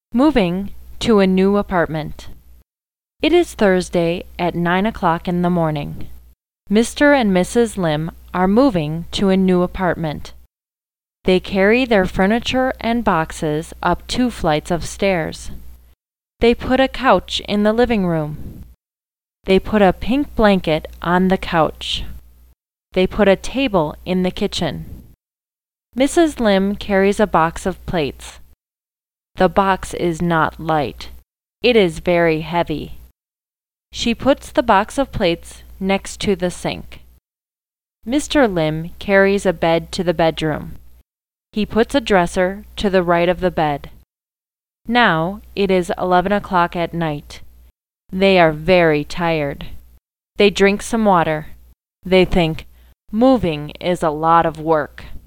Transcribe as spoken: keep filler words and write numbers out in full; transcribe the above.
Moving to a new apartment. It is Thursday at nine o'clock in the morning. Mister and Missus Lim are moving to a new apartment. They carry their furniture and boxes up two flights of stairs. They put a couch in the living room. They put a pink blanket on the couch. They put a table in the kitchen. Missus Lim carries a box of plates. The box is not light. It is very heavy. She puts the box of plates next to the sink. Mister Lim carries a bed to the bedroom. He puts a dresser to the right of the bed. Now it is eleven o'clock at night. They are very tired. They drink some water. They think, moving is a lot of work.